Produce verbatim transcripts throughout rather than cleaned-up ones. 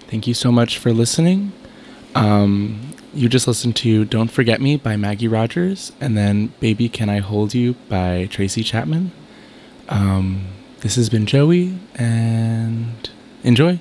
Thank you so much for listening. Um, you just listened to Don't Forget Me by Maggie Rogers and then Baby Can I Hold You by Tracy Chapman. Um, this has been Joey, and enjoy.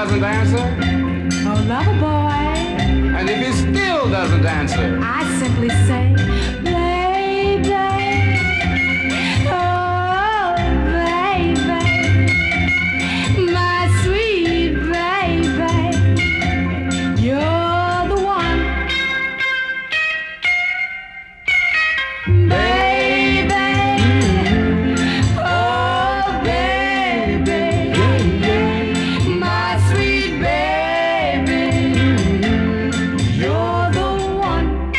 doesn't answer? Oh, lover boy. And if he still doesn't answer? I simply say, baby. Oh, baby. My sweet baby. You're the one. Baby. Oh, baby. My sweet baby. You're the one.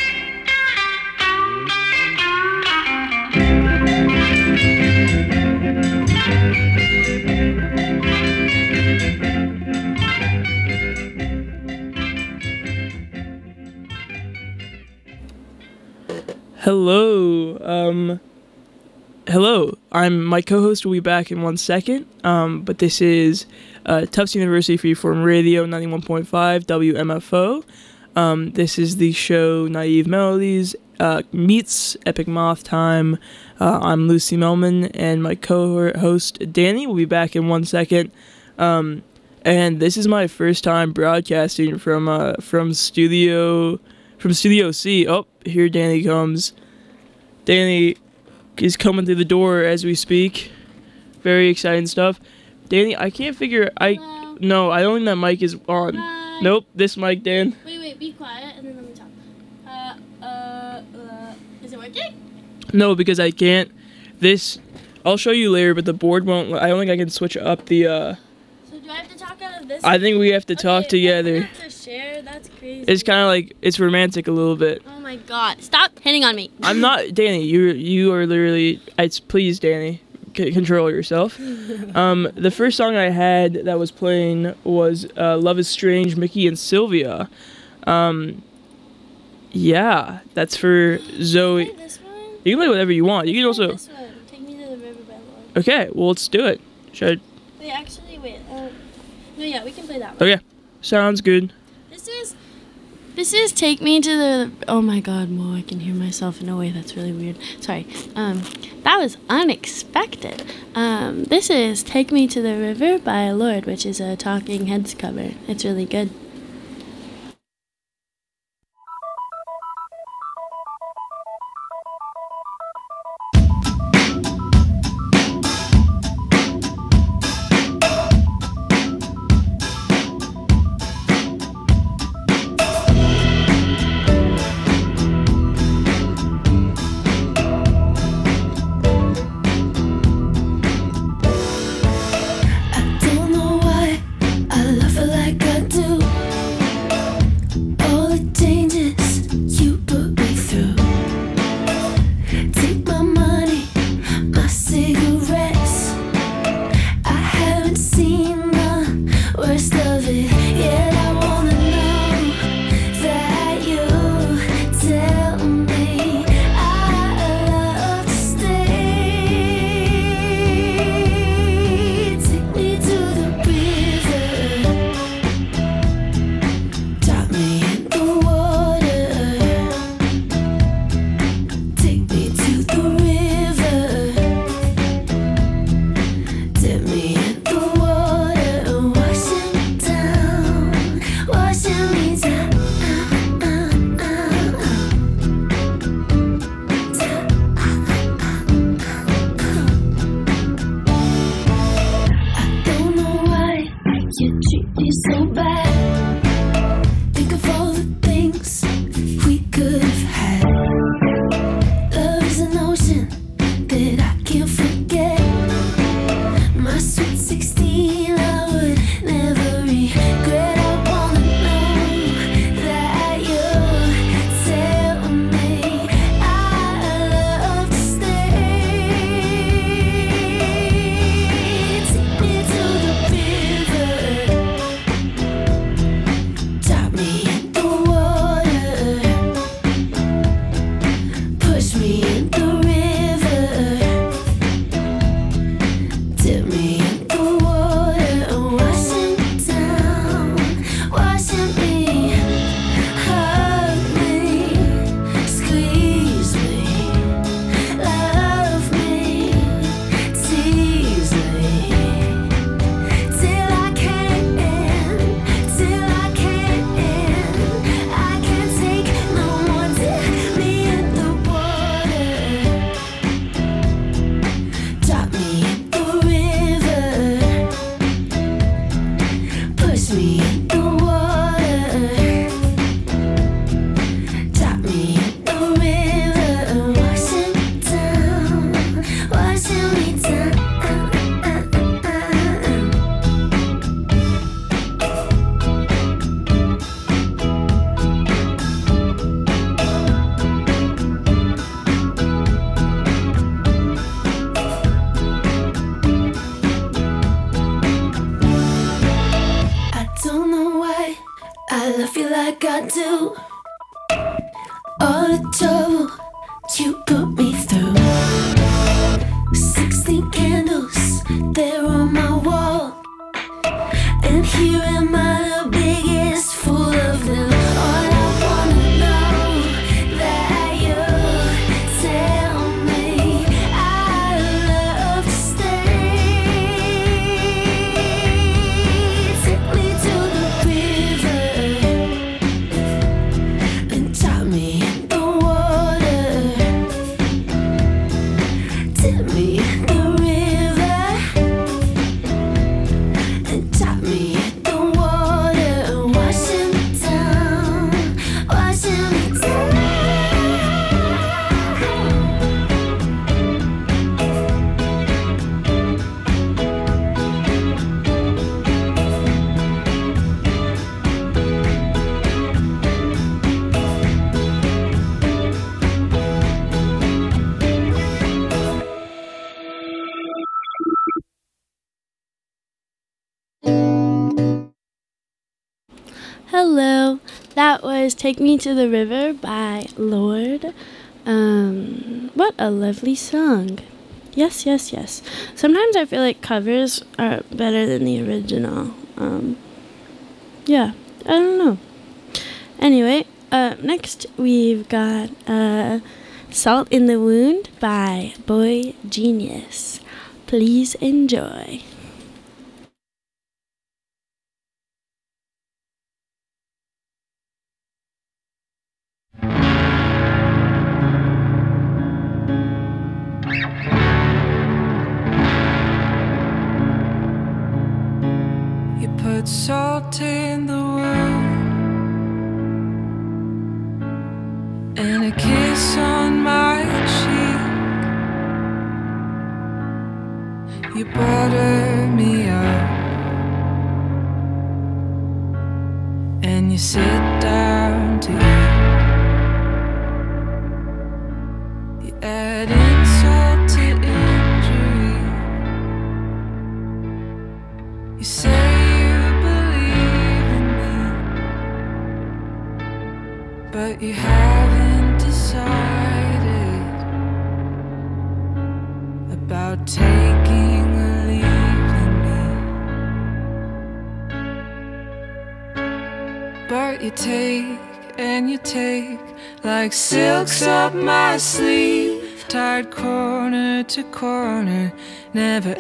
Hello. Um, hello. I'm my co-host will be back in one second. Um, but this is uh, Tufts University Freeform Radio ninety-one point five W M F O. Um, this is the show Naive Melodies uh, meets Epic Moth Time. Uh, I'm Lucy Melman, and my co-host Danny will be back in one second. Um, and this is my first time broadcasting from uh, from studio from Studio C. Oh, here Danny comes. Danny is coming through the door as we speak. Very exciting stuff. Danny, I can't figure. I Hello. no, I don't think that mic is on. Hi. Nope, this mic, Dan. Wait, wait, be quiet and then let me talk. Uh, uh, uh, is it working? No, because I can't. This, I'll show you later, but the board won't. I don't think I can switch up the. uh So do I have to talk out of this? I think we have to talk Okay, together. I have to share? That's crazy. It's kind of like it's romantic a little bit. Oh my god! Stop hitting on me. I'm not Danny. You you are literally. It's please, Danny, c- control yourself. Um, the first song I had that was playing was uh, "Love Is Strange," Mickey and Sylvia. Um, yeah, that's for Zoe. Play this one. You can play whatever you want. You can Play also. This one. Take me to the river by Lord. Okay, well let's do it. Should Wait, actually, wait. Uh, no, yeah, we can play that I? one. Okay, sounds good. This is. This is Take Me to the. Oh my god, Mo, I can hear myself in a way that's really weird. Sorry. Um, that was unexpected. Um, this is Take Me to the River by Lord, which is a Talking Heads cover. It's really good. I don't know why I love her like I do. washing me down. I feel like I do. All the trouble you put me through. Sixteen candles, they're on my wall. And here am I, the biggest fool of them. All I wanna know that you tell me I love to stay. Take me to the river and drop me in the water. Tip me in the river and drop me in the water. Washing me down, washing me down. Hello, that was Take Me to the River by Lorde. Um, what a lovely song. Yes, yes, yes. Sometimes I feel like covers are better than the original. Um, yeah, I don't know. Anyway, uh, next we've got uh, Salt in the Wound by Boy Genius. Please enjoy. You put salt in the wound and a kiss on my cheek. You butter me up and you sit down to eat. You add insult to injury. You say but you haven't decided about taking or leaving me. But you take and you take like silks up my sleeve, tied corner to corner, never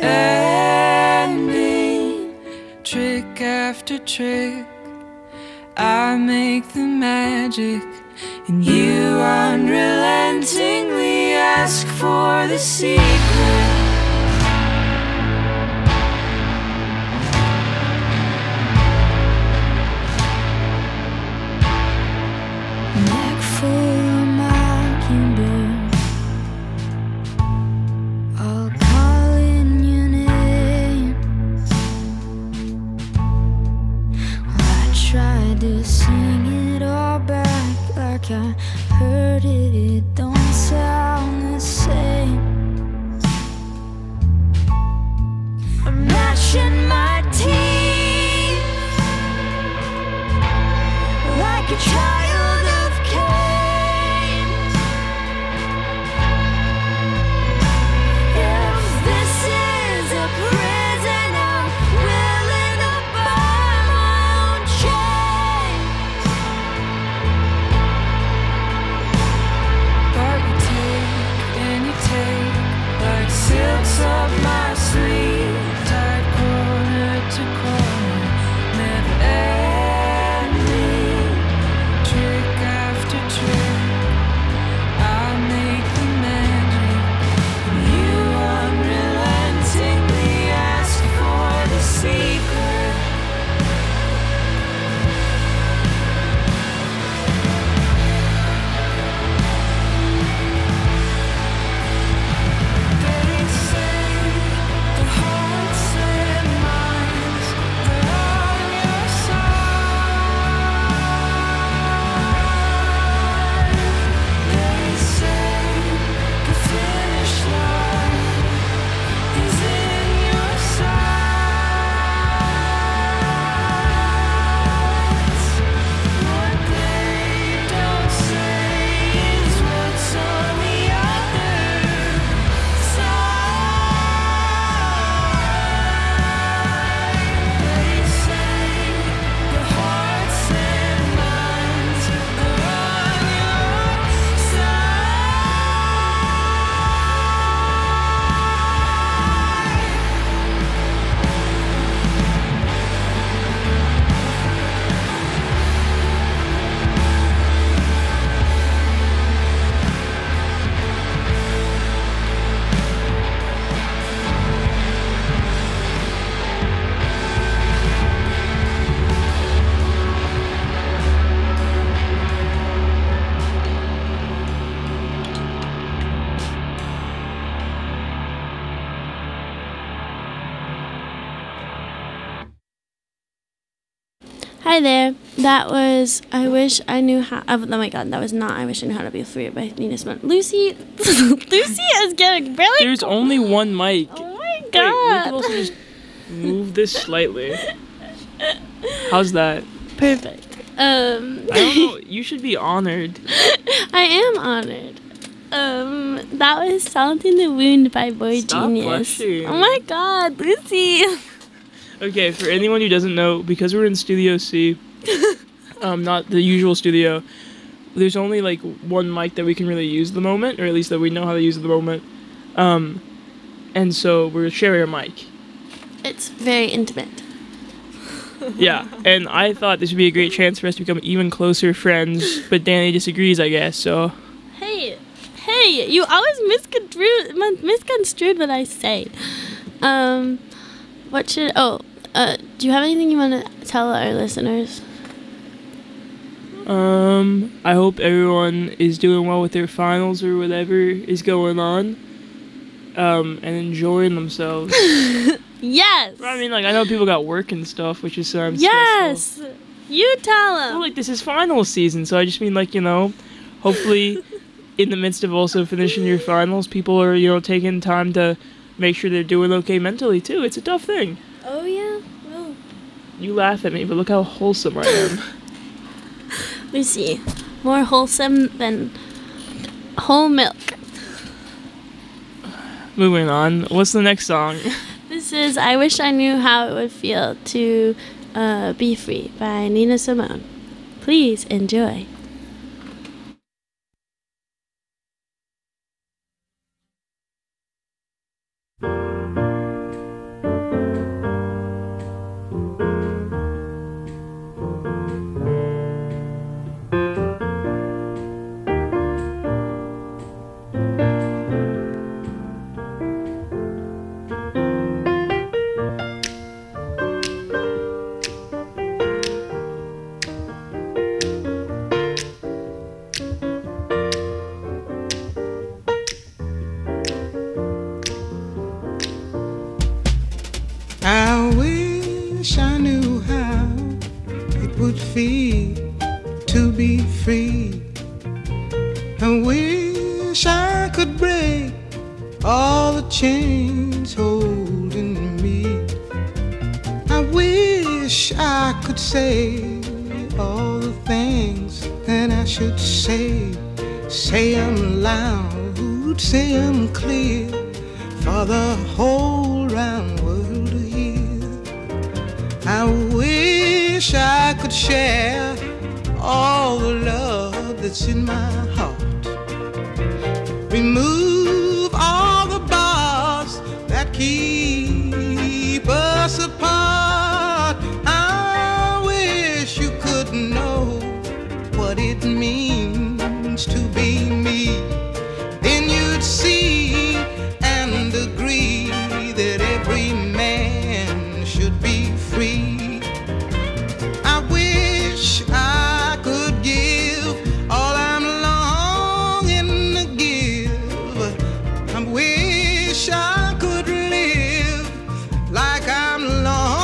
ending, trick after trick. I make the magic, and you unrelentingly ask for the secret. Neck full of mockingbirds, all calling your name. I tried to sing it all back like I heard it, it don't sound the same. I'm gnashing my teeth like a child of Cain. If this is a prison, I'm willing to buy my own chain. But you take and you take like silks up my sleeve, tied corner to corner, never ending, Hi there. That was I Wish I Knew How. Oh my god, that was not I Wish I Knew How to Be Free by Nina Simone. Lucy, Lucy is getting really. There's only one mic. Oh my Wait, we god. can also just move this slightly. How's that? Perfect. Um, I don't know. You should be honored. I am honored. Um, that was Salt in the Wound by Boy Stop Genius. blushing. Oh my god, Lucy. Okay, for anyone who doesn't know, because we're in Studio C, um, not the usual studio, there's only like one mic that we can really use at the moment, or at least that we know how to use at the moment. Um, and so we're sharing a mic. It's very intimate. Yeah, and I thought this would be a great chance for us to become even closer friends, but Danny disagrees, I guess, so... Hey, hey, you always misconstrued, misconstrued what I say. Um, what should, oh, uh, do you have anything you want to tell our listeners? Um, I hope everyone is doing well with their finals or whatever is going on, um, and enjoying themselves. Yes! I mean, like, I know people got work and stuff, which is sometimes Yes! stressful. You tell them! Well, like, this is finals season, so I just mean, like, you know, hopefully in the midst of also finishing your finals, people are, you know, taking time to make sure they're doing okay mentally, too. It's a tough thing. Oh, yeah? Oh. You laugh at me, but look how wholesome I am. Lucy, more wholesome than whole milk. Moving on. What's the next song? This is I Wish I Knew How It Would Feel to uh, Be Free by Nina Simone. Please enjoy. I wish I knew how it would feel to be free. I wish I could break all the chains holding me. I wish I could say all the things that I should say. Say them loud, say them clear for the whole round world to hear. I wish I could share all the love that's in my heart. Remove all the bars that keep us apart. I wish you could know what it means to be me. Then you'd see and agree that every man should be free. I wish I could give all I'm longing to give. I wish I could live like I'm longing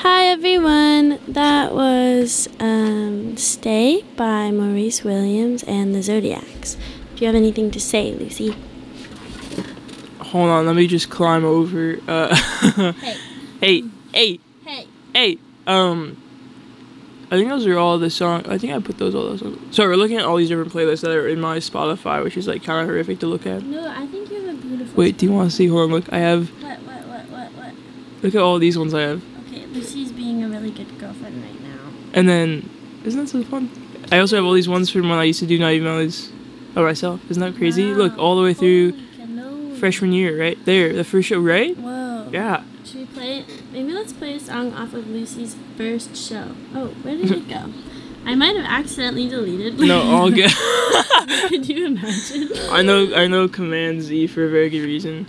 Hi everyone. That was um, "Stay" by Maurice Williams and the Zodiacs. Do you have anything to say, Lucy? Hold on, let me just climb over. Uh, Hey. hey, hey, Hey. hey. Um, I think those are all the songs. I think I put those all those songs. So we're looking at all these different playlists that are in my Spotify, which is like kind of horrific to look at. No, I think you have a beautiful. Wait, do you want to see? Hold on, look. I have. What? What? What? What? What? Look at all these ones I have. Okay, Lucy's being a really good girlfriend right now. And then, isn't that so fun? I also have all these ones from when I used to do Naive Melodies by myself. Isn't that crazy? Wow. Look, all the way through Holy cannoli. freshman year, right there, the first show, right? Whoa. Yeah. Should we play it? Maybe let's play a song off of Lucy's first show. Oh, where did it go? I might have accidentally deleted. No, all good. Could you imagine? I know, I know. Command Z for a very good reason.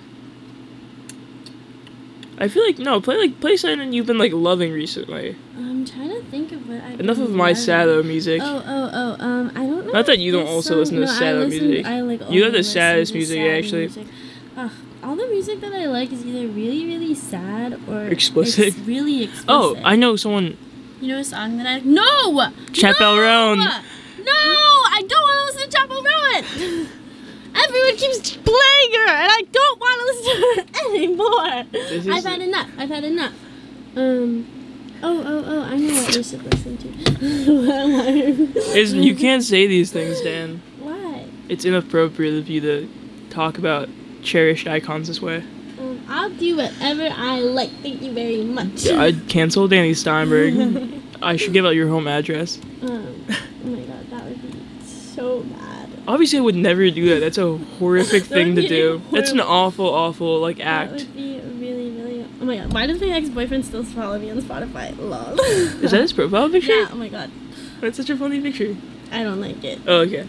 I feel like no, play like play something you've been like loving recently. I'm trying to think of what I've Enough been of my loving. Sado music. Oh, oh, oh. Um, I don't know. Not that if you don't this also song- listen to no, I Sado listen- music. I like. You only have the listen saddest to music, sad actually. music. Ugh, all the music that I like is either really, really sad or Explicit? It's really explicit. Oh, I know someone. You know a song that I no. Chappelle no! Roan. No, I don't want to listen to Chappelle Rowan. Everyone keeps playing her, and I don't want to listen to her anymore. This is- I've had enough. I've had enough. Um. Oh, oh, oh! I know what we should listen to. Is you can't say these things, Dan. Why? It's inappropriate of you to talk about cherished icons this way. Um, I'll do whatever I like. Thank you very much. I'd cancel Danny Steinberg. I should give out your home address. Um. Oh my god, that would be so bad. Obviously, I would never do that. That's a horrific That thing would to be do. That's an horrible. awful, awful like That act. would be really, really. Oh my god, why does my ex-boyfriend still follow me on Spotify? Lol. Is that his profile picture? Yeah. Oh my god, That's such a funny picture. I don't like it. Oh, okay.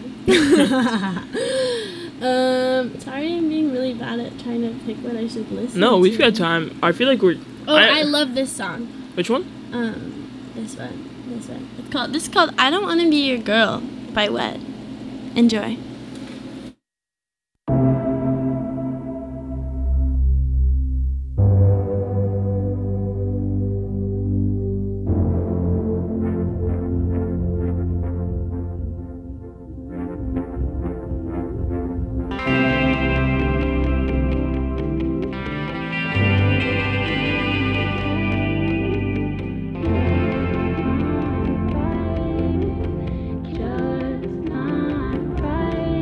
um, sorry, I'm being really bad at trying to pick what I should listen. No, we've to. got time. I feel like we're. Oh, I, love this song. Which one? Um, this one, this one. It's called. This is called "I Don't Want to Be Your Girl" by Wed. Enjoy. Just not right.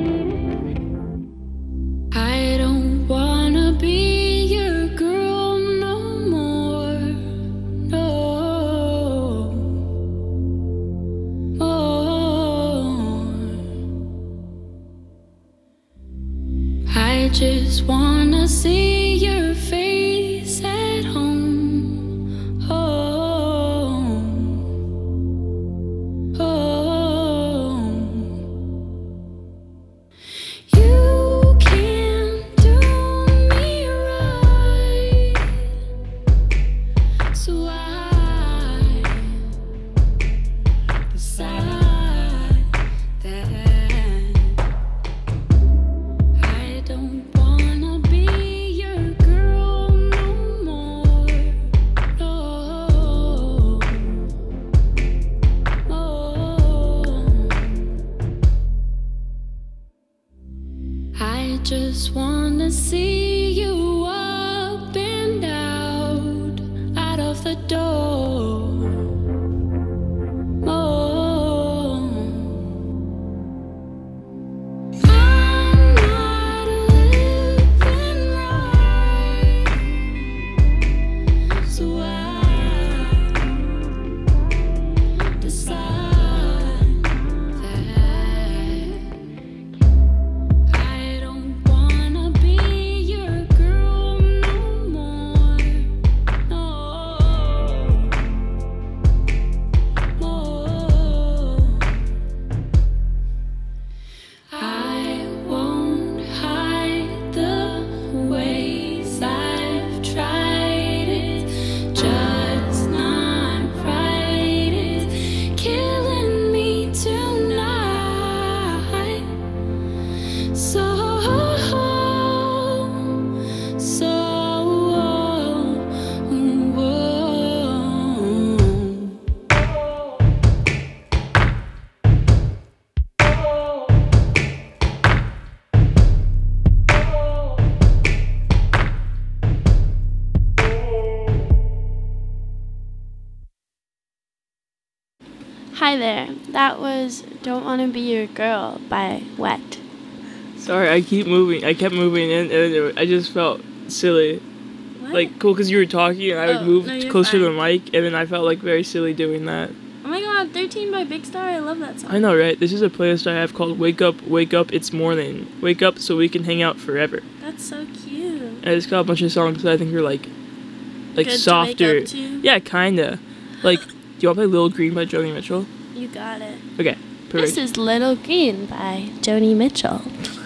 Hi there. That was Don't Wanna Be Your Girl by Wet. Sorry, I keep moving. I kept moving and, and I just felt silly. What? Like, cool, because you were talking and I would Oh, move no, you're closer to the fine. mic and then I felt like very silly doing that. Oh my god, thirteen by Big Star. I love that song. I know, right? This is a playlist I have called Wake Up, Wake Up, It's Morning. Wake up so we can hang out forever. That's so cute. And I just got a bunch of songs that I think are like, like Good to softer. wake up to? Yeah, kinda. Like, do you want to play Little Green by Joni Mitchell? You got it. Okay, perfect. This is Little Green by Joni Mitchell.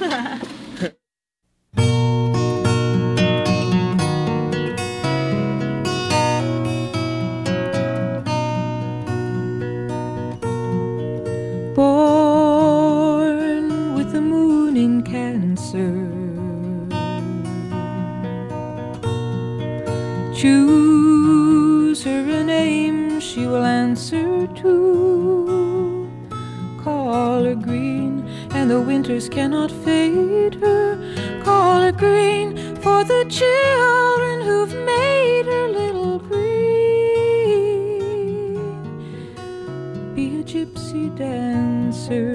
Born with the moon in Cancer, choose her a name she will answer to. Call her green, and the winters cannot fade her. Call her green for the children who've made her little green. Be a gypsy dancer.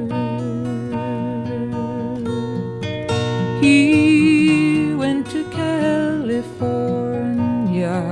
He went to California,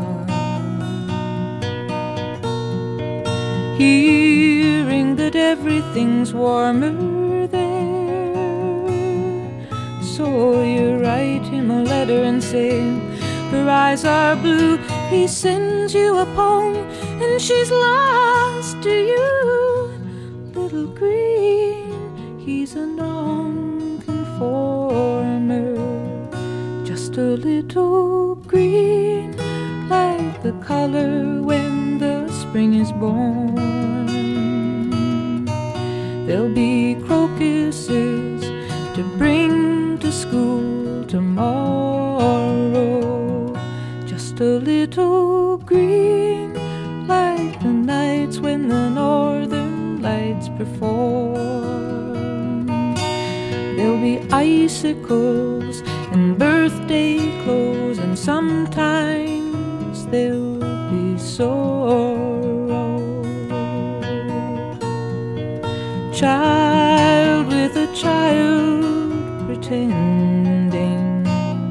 hearing that everything's warmer there. So you write him a letter and say her eyes are blue. He sends you a poem and she's lost to you. Little green, he's a non-conformer, just a little green, like the color when the spring is born. There'll be crocuses to bring to school tomorrow, just a little green, like the nights when the northern lights perform. There'll be icicles and birthday clothes, and sometimes there'll be sorrow. Child with a child pretending,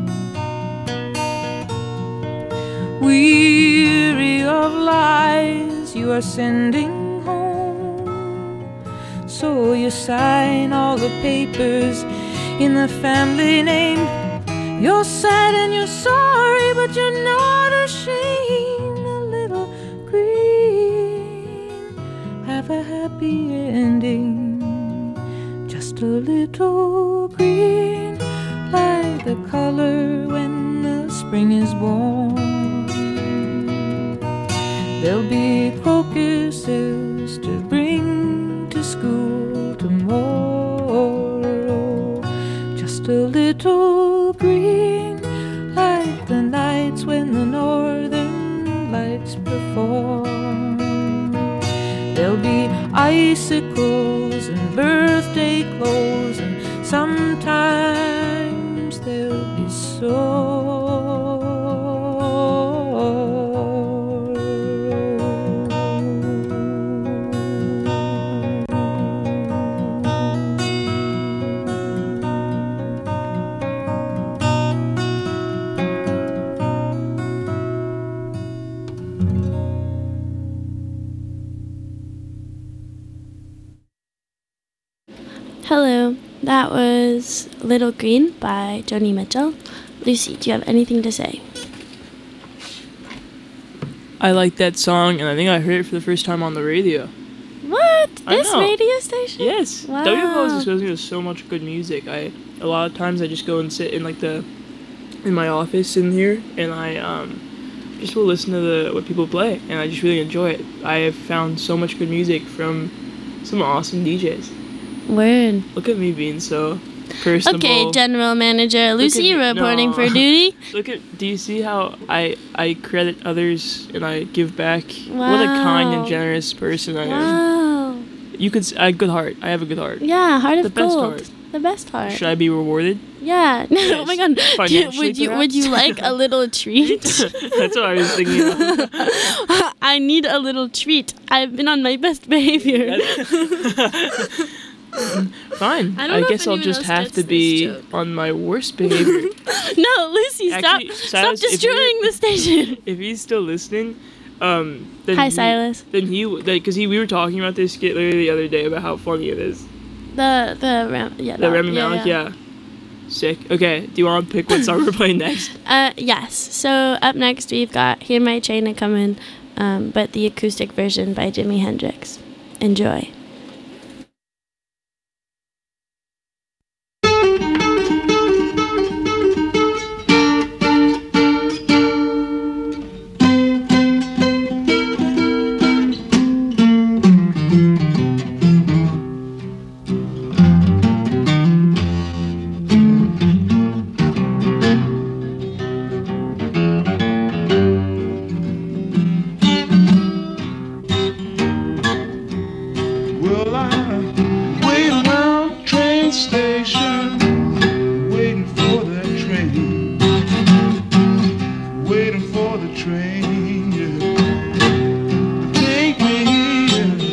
weary of lies you are sending home. So you sign all the papers in the family name. You're sad and you're sorry, but you're not ashamed. A little green, have a happy ending. Just a little green, like the color when the spring is born. There'll be crocuses to bring to school tomorrow, just a little green, like the nights when the northern lights perform. There'll be icicles and birthday clothes, and sometimes there'll be sorrow. Hello, that was Little Green by Joni Mitchell. Lucy, do you have anything to say? I like that song and I think I heard it for the first time on the radio. What? I This know. radio station? Yes. Wow. W F O has exposed me to so much good music. I a lot of times I just go and sit in like the in my office in here and I um just will listen to the what people play and I just really enjoy it. I have found so much good music from some awesome D Js. Word. Look at me being so personable. Okay, General Manager Lucy at me- reporting no. for duty. Look at do you see how I I credit others and I give back? What a kind and Wow. generous person I am. Wow. You could s- I have a good heart. I have a good heart. Yeah, heart of The best gold. heart. The best heart. Should I be rewarded? Yeah. oh my god. Financially, would you would you like a little treat? That's what I was thinking of. I need a little treat. I've been on my best behavior. Fine. I I, don't know if guess I'll anyone just else have gets to this be joke. on my worst behavior. No, Lucy, Actually, stop Silas, stop if destroying you're- the station. If he's still listening, um, then Hi, he, Silas. Then he, because he, we were talking about this skit literally the other day about how funny it is. The the Ram, yeah. The that- Remy Malik, yeah. Sick. Okay, do you want to pick what song we're playing next? Uh, yes. So up next we've got "Hear My Train a Comin'," um, but the acoustic version by Jimi Hendrix. Enjoy. Well, I wait around train station, waiting for that train, waiting for the train, yeah, to take me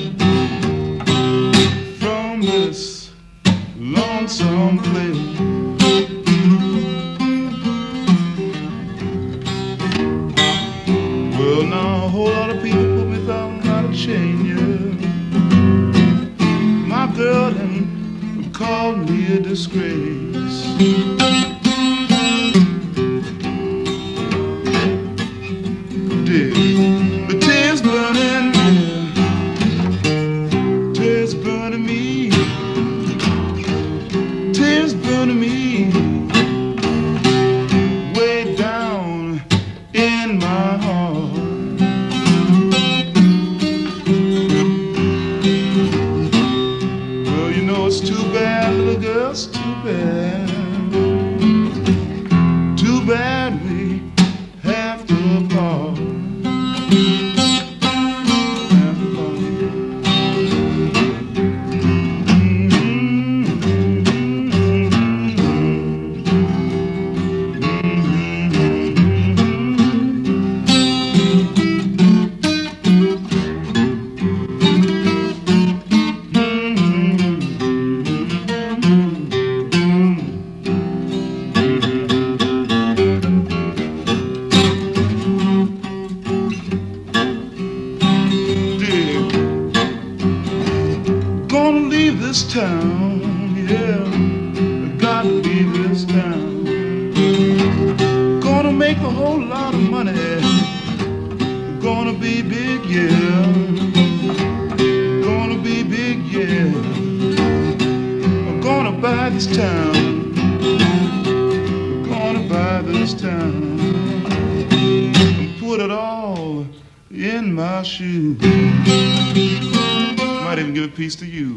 from this lonesome place. Well, now a whole lot of people put me down out of chain, yeah. My girl and called me a disgrace. Dear, the tears burning, yeah. Tears burning me, tears burning me, way down in my heart. Well, you know it's too bad, little girl, it's too bad. Too bad we have to part. Have to part. Dear, gonna leave this town, yeah, I gotta leave this town. Gonna make a whole lot of money, gonna be big, yeah, gonna be big, yeah. I'm gonna buy this town, I'm gonna buy this town, and put it all in my shoe. Might even give a piece to you.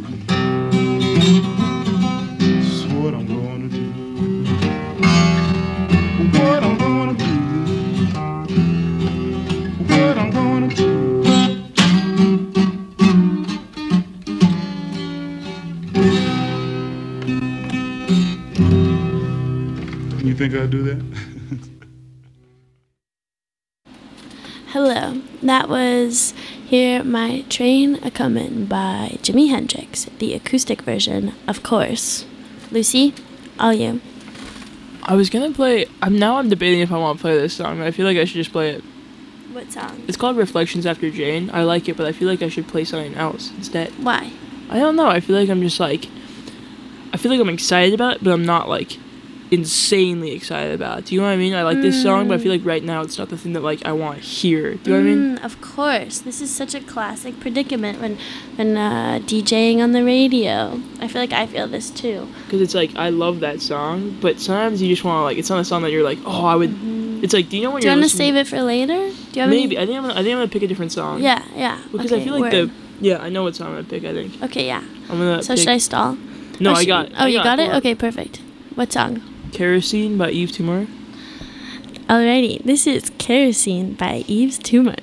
That's what I'm gonna do. What I'm gonna do. What I'm gonna do. You think I'd do that? Hello. That was "Hear My Train a Comin'" by Jimi Hendrix, the acoustic version, of course. Lucy, all you. I was gonna play. I'm now. I'm debating if I want to play this song. I feel like I should just play it. What song? It's called "Reflections After Jane." I like it, but I feel like I should play something else instead. Why? I don't know. I feel like I'm just like. I feel like I'm excited about it, but I'm not like insanely excited about it. Do you know what I mean? I like this song, but I feel like right now it's not the thing that like I want to hear. Do you know what I mean? Mm, of course. This is such a classic predicament when when uh, DJing on the radio. I feel like I feel this too. Because it's like I love that song, but sometimes you just want to like. It's not a song that you're like, oh, I would. It's like, do you know when Do you you're want to listening? save it for later? Do you have Maybe. Any? I think I'm. Gonna, I think I'm gonna pick a different song. Yeah, yeah. Because okay, I feel like word. the. Yeah, I know what song I'm gonna pick. I think Okay, yeah. I'm gonna. So pick, should I stall? No, Or I should- got. Oh, I you got it? hold on. Okay, perfect. What song? Kerosene by Eve Tumor. Alrighty, this is Kerosene by Yves Tumor.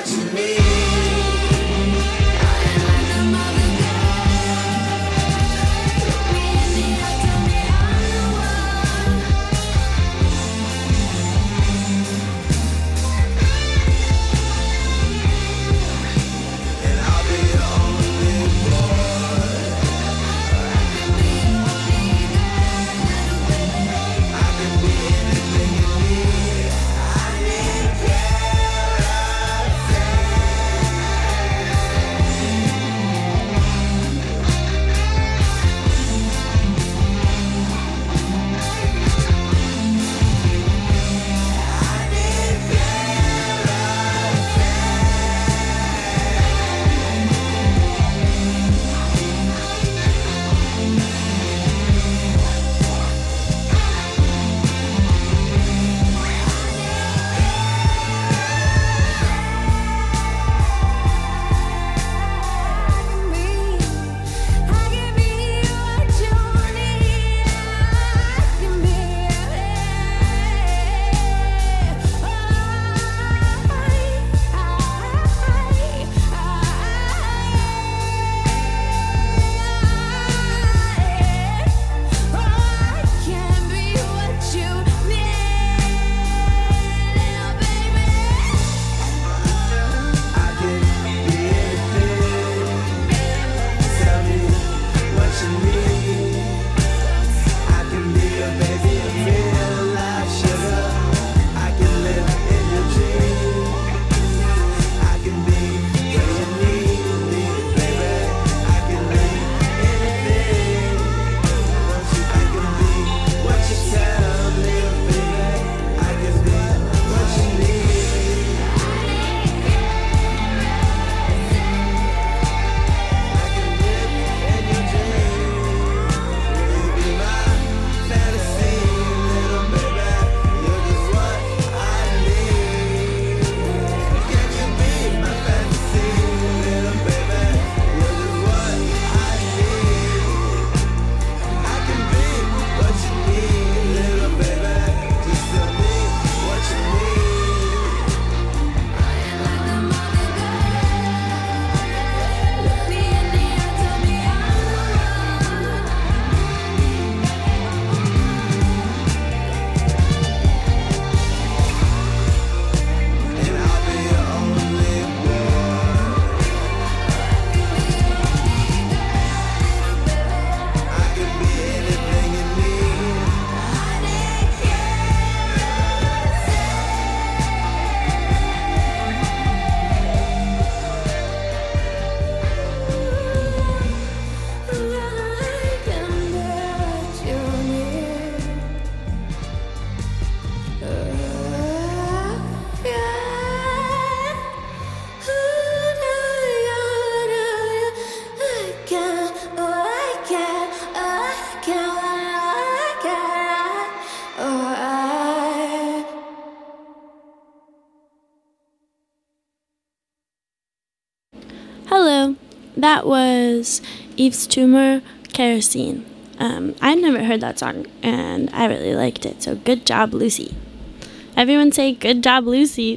Hello, that was Yves Tumor, Kerosene. Um, I'd never heard that song, and I really liked it, so good job, Lucy. Everyone say, good job, Lucy.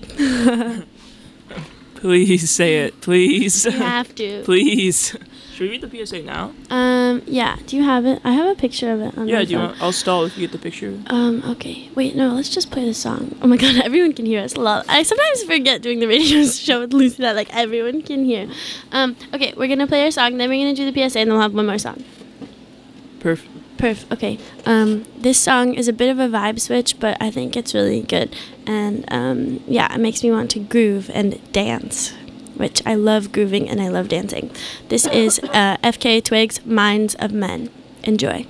Please say it, please. You have to. Please. Should we read the P S A now? Um, yeah, do you have it? I have a picture of it on Yeah, my do you phone. want, I'll stall if you get the picture. Um, okay. Wait, no, let's just play the song. Oh my god, everyone can hear us. Love. I sometimes forget doing the radio show with Lucy that, like, everyone can hear. Um, okay, we're gonna play our song, then we're gonna do the P S A, and then we'll have one more song. Perf. Perf. Okay. Um, this song is a bit of a vibe switch, but I think it's really good. And, um, yeah, it makes me want to groove and dance, which I love grooving and I love dancing. This is uh, F K Twigs, Minds of Men. Enjoy.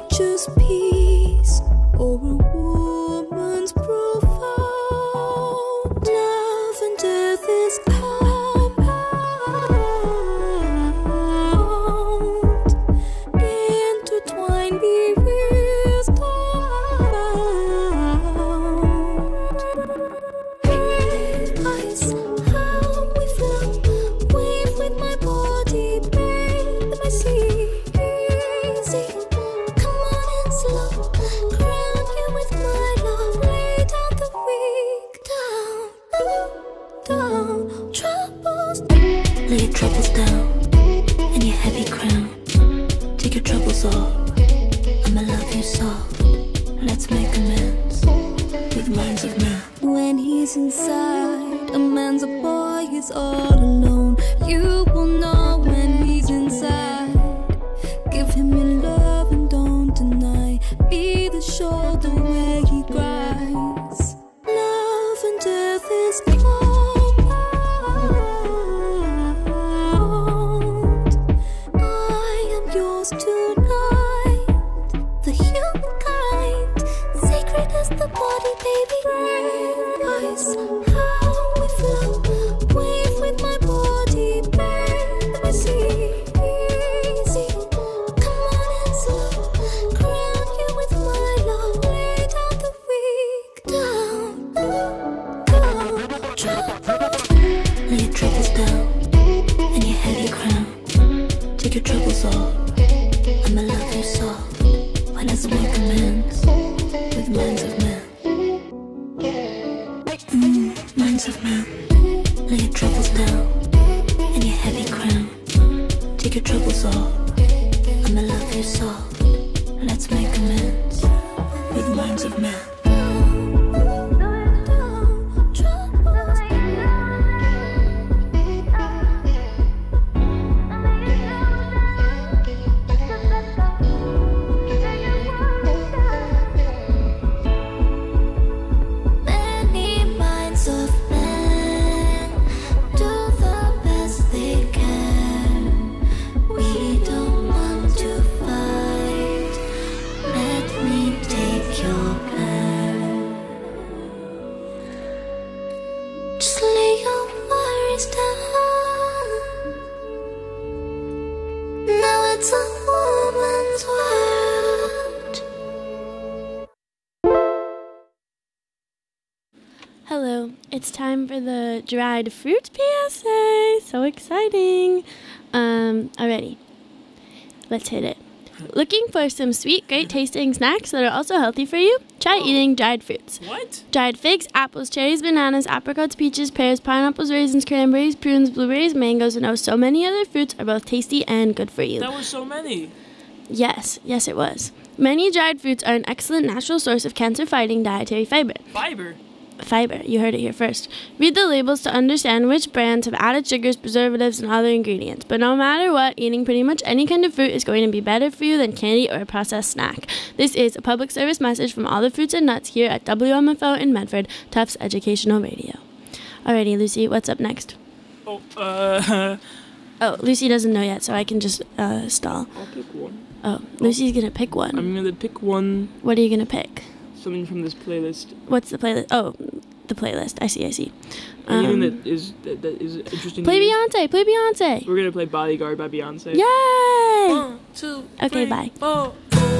nature's peace or a woman's profound love and death is compound, intertwined we will stand. Ice, how we flow, wave with my body, bathe my sea. Easy, come on and slow, crown you with my love, lay down the weak, down, down, troubles. Lay your troubles down, and your heavy crown. Take your troubles off, I'ma love you soft. Let's make amends with minds of men. When he's inside, a man's a boy, he's all alone. You will know when he's inside. Give him your love and don't deny. Be the shoulder where he cries. Love and death is compound. I am yours tonight. The humankind, sacred as the body, baby. Ice, how we flow, wave with my body, bathe my sea. Easy, come on and slow, crown you with my love, lay down the weak, down, down, troubles. Lay your troubles down, and your heavy crown. Take your troubles off, I'ma love you soft. Why let's make amends with minds of men. Mm, minds of men. Lay your troubles down, and your heavy crown. Take your troubles off, I'ma love you soft. Let's make amends with minds of men. Many minds of men do the best they can. We don't want to fight. Let me take your plan. Just lay your worries down. Now it's a woman's world. Hello, it's time for the dried fruit P S A. So exciting. Um, alrighty. Let's hit it. Looking for some sweet, great tasting snacks that are also healthy for you? Try eating dried fruits. What? Dried figs, apples, cherries, bananas, apricots, peaches, pears, pineapples, raisins, cranberries, prunes, blueberries, mangoes, and oh, so many other fruits are both tasty and good for you. That was so many. Yes, yes it was. Many dried fruits are an excellent natural source of cancer-fighting dietary fiber. Fiber. Fiber, you heard it here first. Read the labels to understand which brands have added sugars, preservatives, and other ingredients. But no matter what, eating pretty much any kind of fruit is going to be better for you than candy or a processed snack. This is a public service message from all the fruits and nuts here at W M F O in Medford, Tufts Educational Radio. Alrighty, Lucy, what's up next? Oh, uh, Oh, Lucy doesn't know yet, so I can just uh, stall. I'll pick one. Oh, Lucy's gonna pick one. I'm gonna pick one, What are you gonna pick? something from this playlist. What's the playlist? Oh, the playlist. I see, I see. Anything Um, that is that, that is interesting. play to you. Beyonce, play Beyonce. We're gonna play Bodyguard by Beyonce. Yay! One, two, Okay, three, bye. four.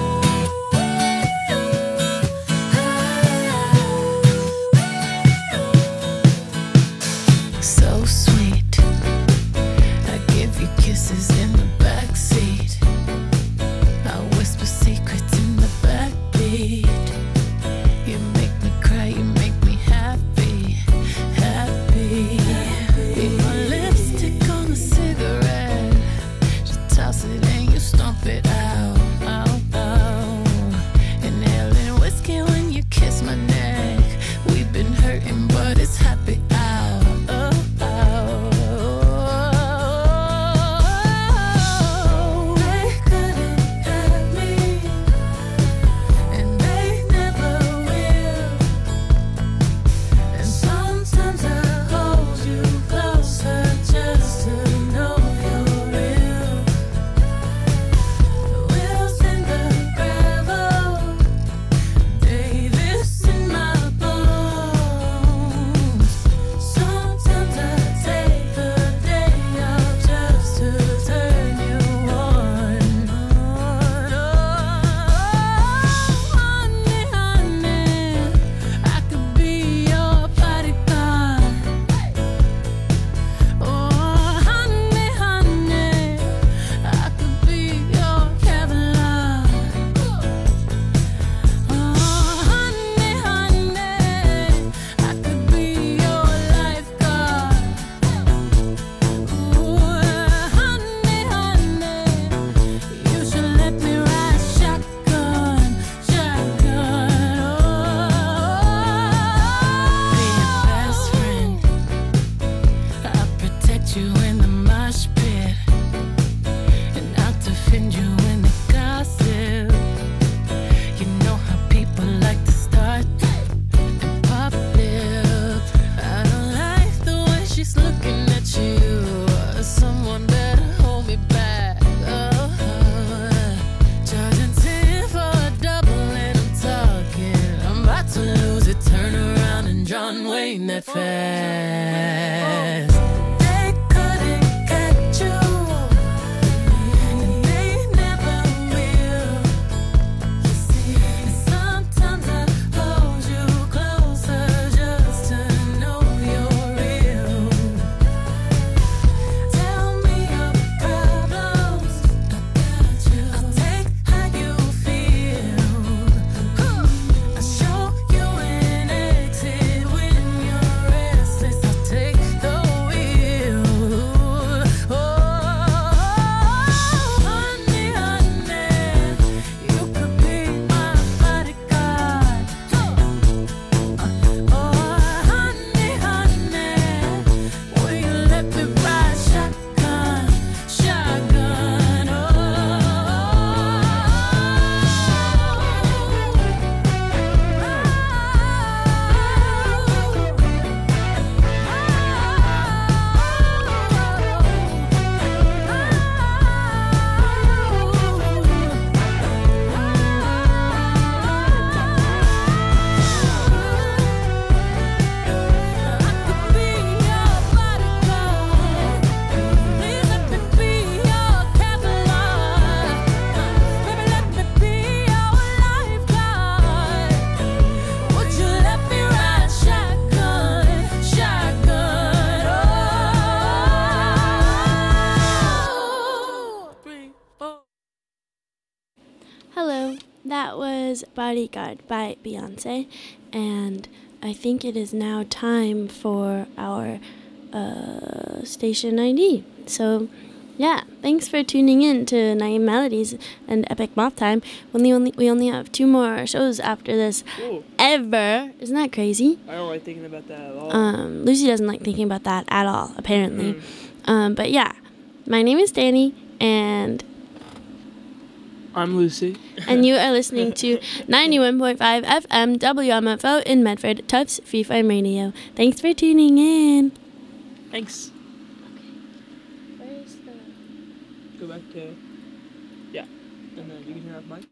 So sweet. I give you kisses in the backseat. I whisper secrets in the backbeat. You make me cry, you make me happy, happy. Be my lipstick on a cigarette. Just toss it and you stomp it out, out. mosh pit, and I'll defend you in the gossip. You know how people like to start and pop lip. I don't like the way she's looking at you. Someone better hold me back. Oh, charging ten for a double and I'm talking. I'm about to lose it. Turn around and John Wayne that fast. They couldn't catch you, and they never will. You see, and sometimes I hold you closer just to know you're real. Tell me your problems, I got you. I'll take how you feel. I'll show you an exit when you're restless. I'll take the wheel. Oh, honey, honey, you could be my bodyguard. Oh, honey, honey, will you let me ride shotgun, shotgun? Oh, hello, that was Bodyguard by Beyonce, and I think it is now time for our uh, station I D. So, yeah, thanks for tuning in to Naive Melodies and Epic Moth Time. We only, only, we only have two more shows after this Ooh, ever. Isn't that crazy? I don't like thinking about that at all. Um, Lucy doesn't like thinking about that at all, apparently. Mm. Um, but yeah, my name is Danny, and I'm Lucy. and you are listening to ninety-one point five F M W M F O in Medford, Tufts Free Farm Radio. Thanks for tuning in. Thanks. Where's the... Go back to, yeah, and then you can turn off mic.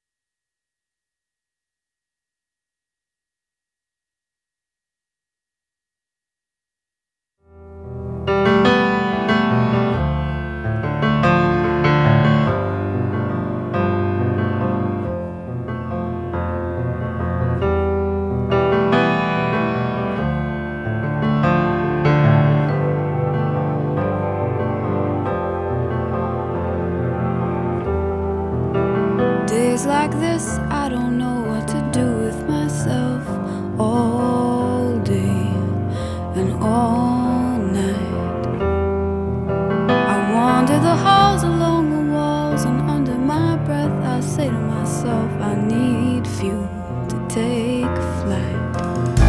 Days like this, I don't know what to do with myself all day and all night. I wander the halls along the walls, and under my breath I say to myself, I need fuel to take flight.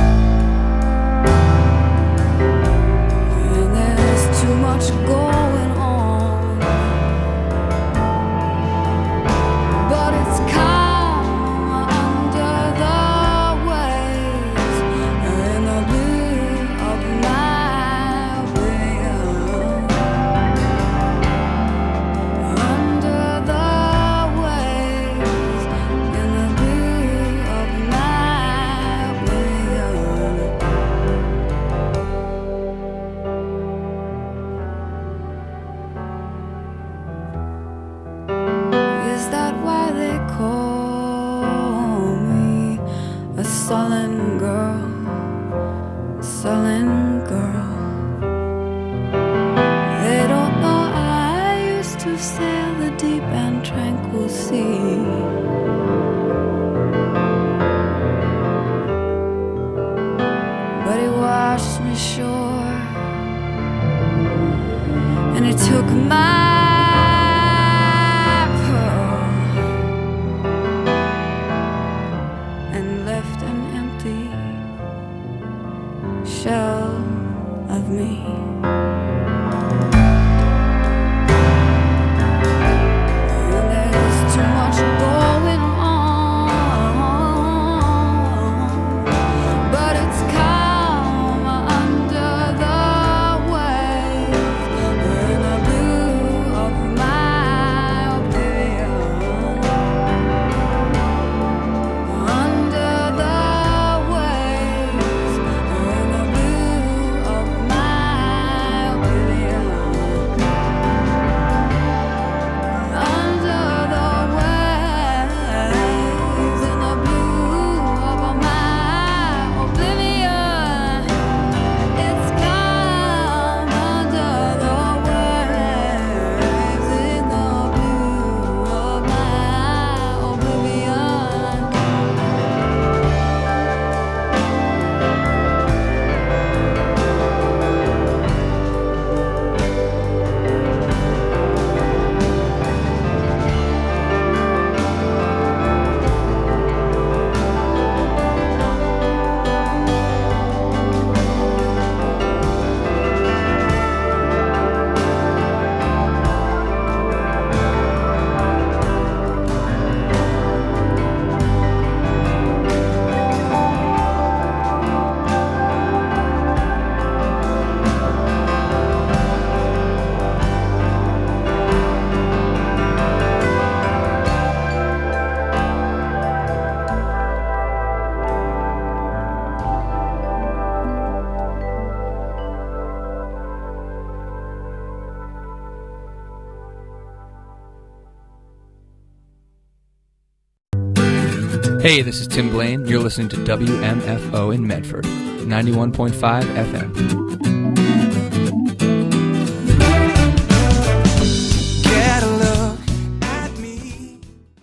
And there's too much going on, but it's calm under the waves in the blue of my will. Under the waves in the blue of my will. Is that why they call me a sullen girl, sullen girl? They don't know I used to sail the deep and tranquil sea. But it washed me ashore, and it took my pearl and left an empty shell of me. Hey, this is Tim Blaine. You're listening to W M F O in Medford, ninety-one point five F M. Get a look at me.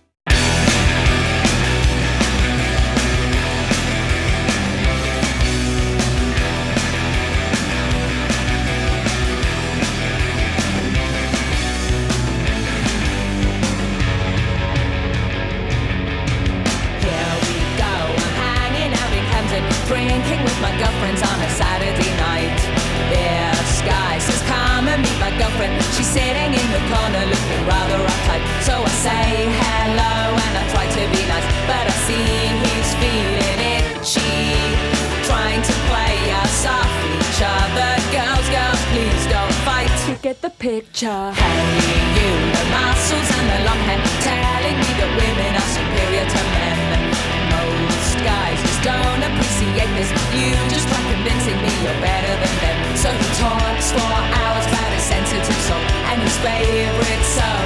Drinking with my girlfriends on a Saturday night. This guy says, come and meet my girlfriend. She's sitting in the corner looking rather uptight. So I say hello and I try to be nice, but I see he's feeling itchy, trying to play us off each other. Girls, girls, please don't fight. You get the picture. Hey, you, the muscles and the long hair, telling me that women are superior to men. Most guys just don't appreciate this. You just try convincing me you're better than them. So he talks for hours about his sensitive soul and his favorite song.